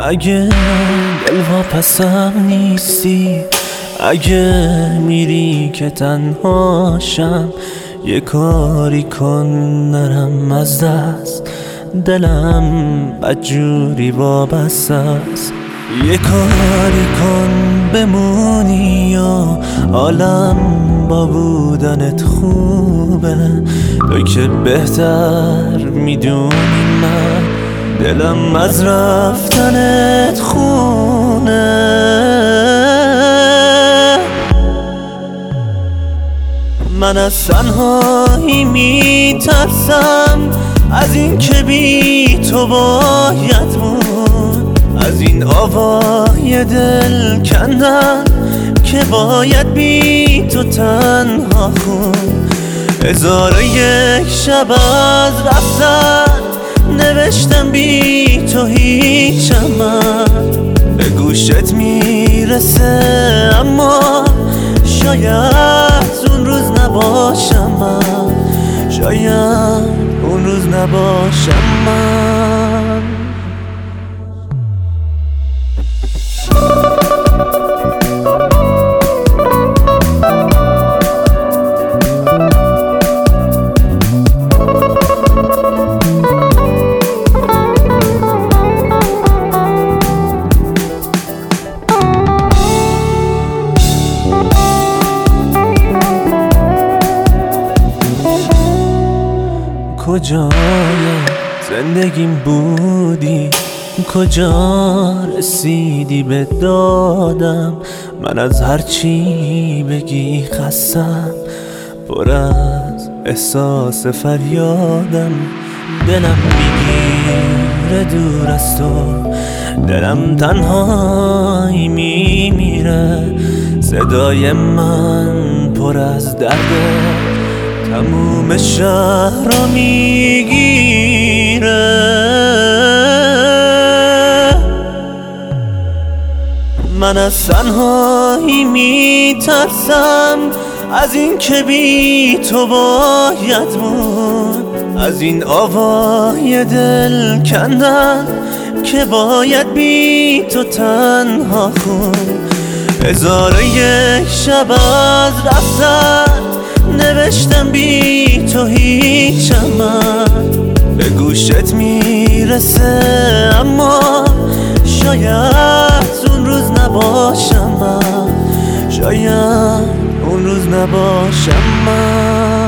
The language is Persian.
اگه دلواپسم نیستی، اگه میری که تنهاشم، یه کاری کن نرم از دست، دلم بدجوری وابسته است. یه کاری کن بمونی یا حالم با بودنت خوبه، تو که بهتر میدونی من دلم از رفتنت خونه. من از تنهایی میترسم، از این که بی تو باید بود، از این آوای دل کندن که باید بی تو تنها خون. 1001 شب از رفتن نوشتم بی تو هیچم، من به گوشت میرسه اما شاید اون روز نباشم من، شاید اون روز نباشم من. کجای زندگیم بودی، کجا رسیدی به دادم؟ من از هرچی بگی خستم، پر از احساس فریادم. دلم میگیره دور از تو، دلم تنهایی میمیره، صدای من پر از درده، تموم شهر را میگیره. من از تنهایی میترسم، از این که بی تو باید بود، از این آوای دل کندن که باید بی تو تنها خون. 1001 شب از رفتن نوشتم بی تو هیچم، من به گوشت میرسه اما شاید اون روز نباشم من، شاید اون روز نباشم من.